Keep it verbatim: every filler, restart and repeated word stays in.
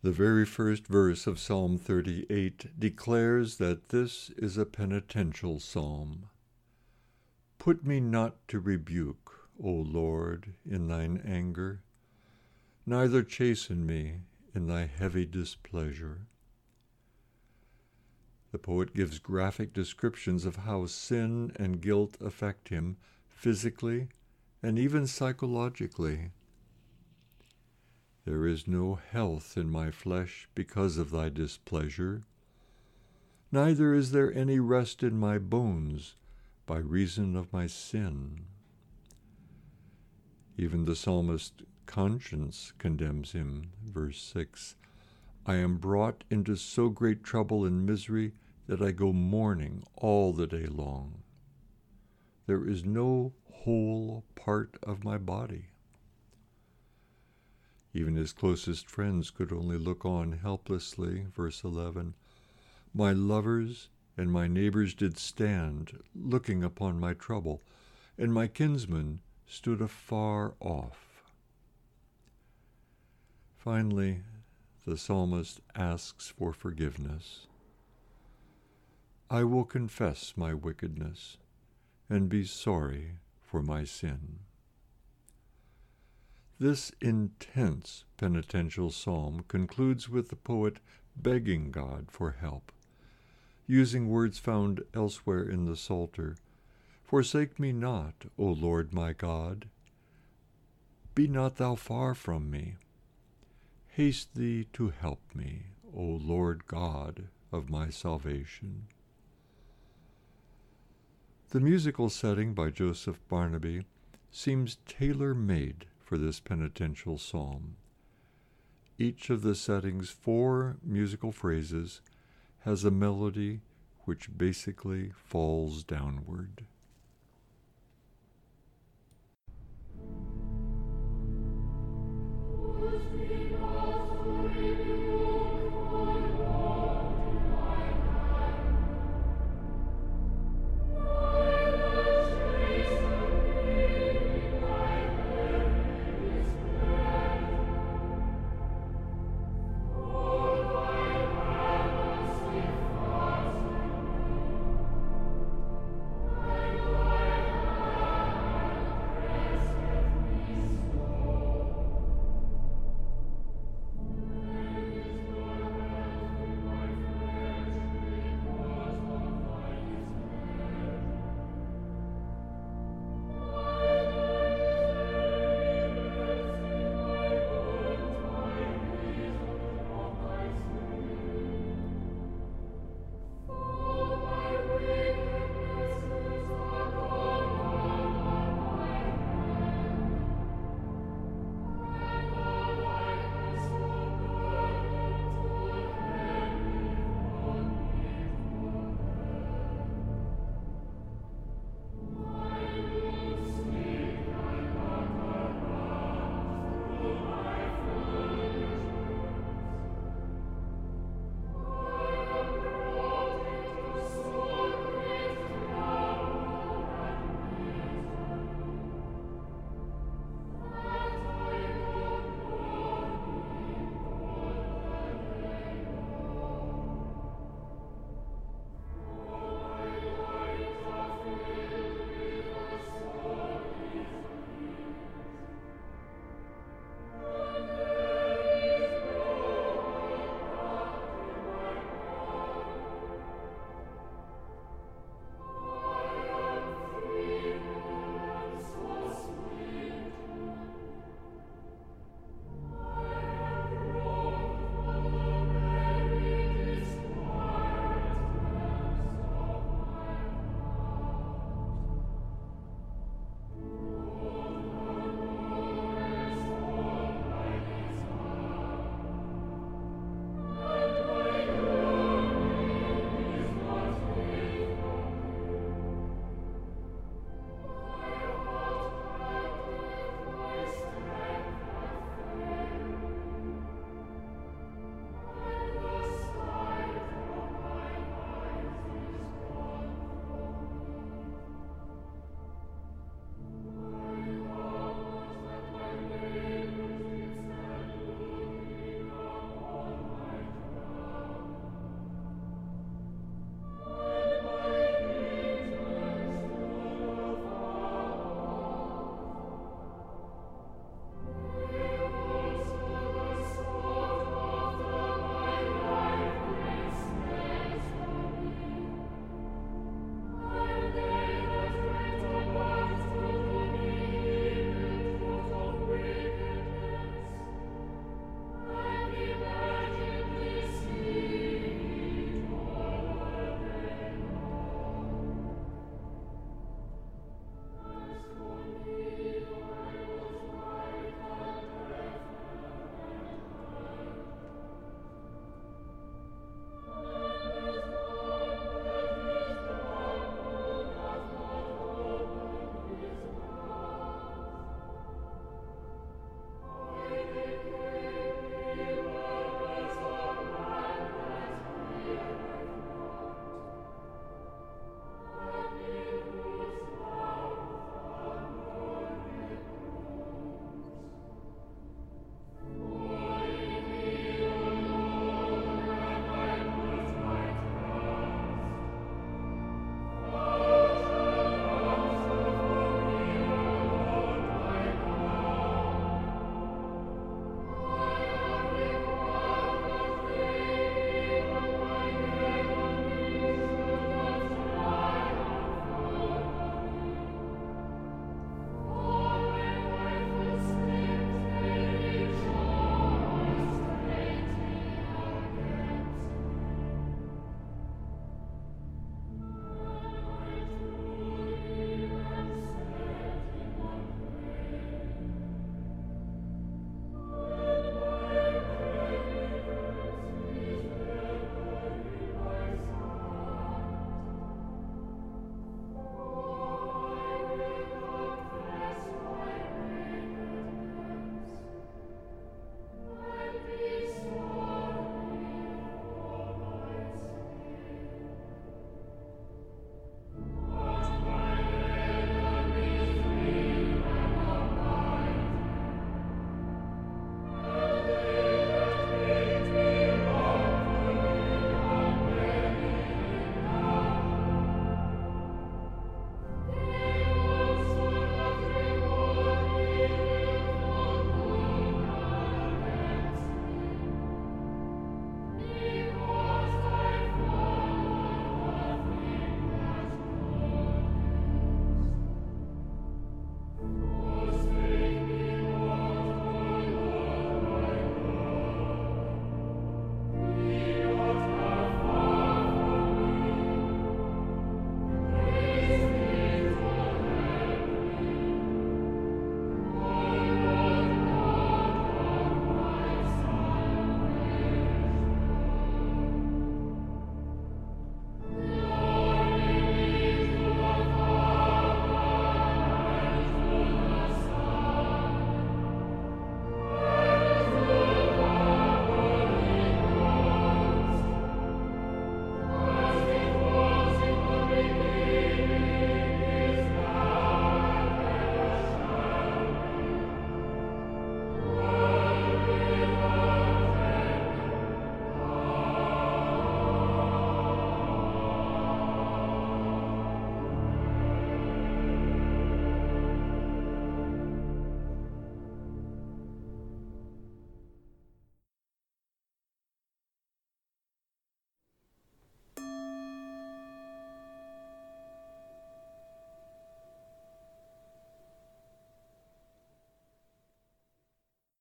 The very first verse of Psalm thirty-eight declares that this is a penitential psalm. Put me not to rebuke, O Lord, in thine anger, neither chasten me in thy heavy displeasure. The poet gives graphic descriptions of how sin and guilt affect him physically and even psychologically. There is no health in my flesh because of thy displeasure, neither is there any rest in my bones by reason of my sin. Even the psalmist's conscience condemns him. Verse six, I am brought into so great trouble and misery that I go mourning all the day long. There is no whole part of my body. Even his closest friends could only look on helplessly. Verse eleven, my lovers and my neighbors did stand, looking upon my trouble, and my kinsmen stood afar off. Finally, the psalmist asks for forgiveness. I will confess my wickedness and be sorry for my sin. This intense penitential psalm concludes with the poet begging God for help, using words found elsewhere in the Psalter. Forsake me not, O Lord my God. Be not thou far from me. Haste thee to help me, O Lord God of my salvation. The musical setting by Joseph Barnaby seems tailor-made for this penitential psalm. Each of the setting's four musical phrases has a melody which basically falls downward.